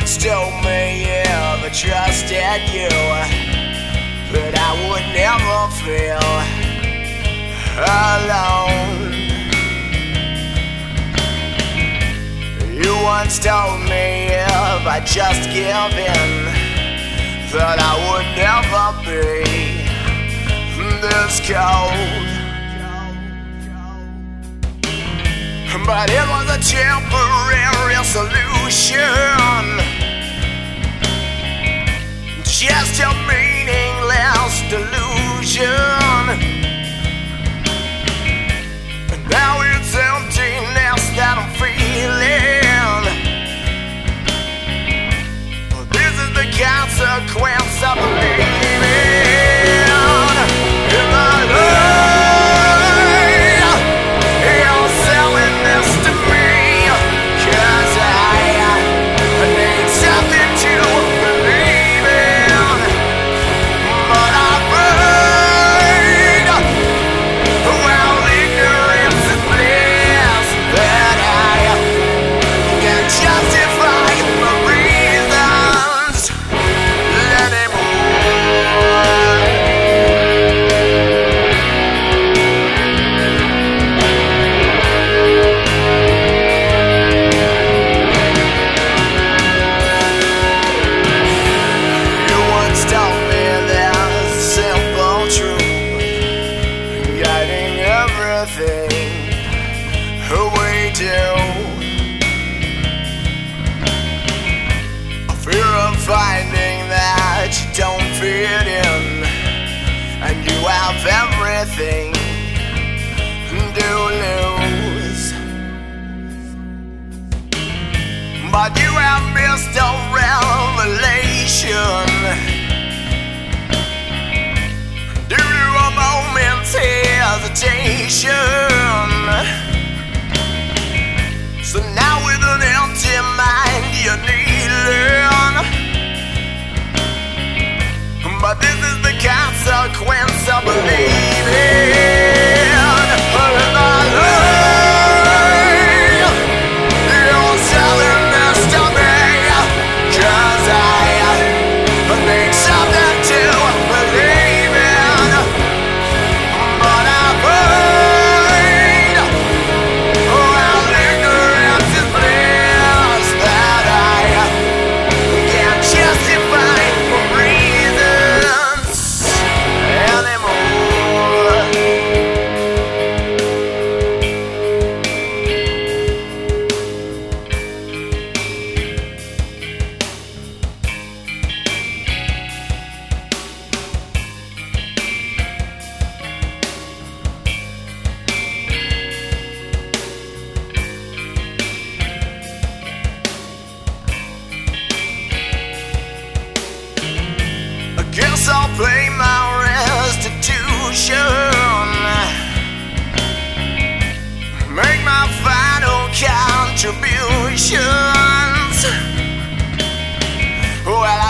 once told me if I trusted you that I would never feel alone. You once told me if I just give in that I would never be this cold. But it was a temporary solution, just a meaningless delusion. And now it's emptiness that I'm feeling. Well, this is the consequence of believing in my love. Finding that you don't fit in, and you have everything to lose. But you have missed a revelation due to a moment's hesitation. So now with an empty mind you need learn. But this is the consequence of believing in my love. You're telling this to me, 'cause I need something to believe in. But I'm afraid, while ignorance is bliss, that I can't justify guess I'll pay my restitution, make my final contributions. Well,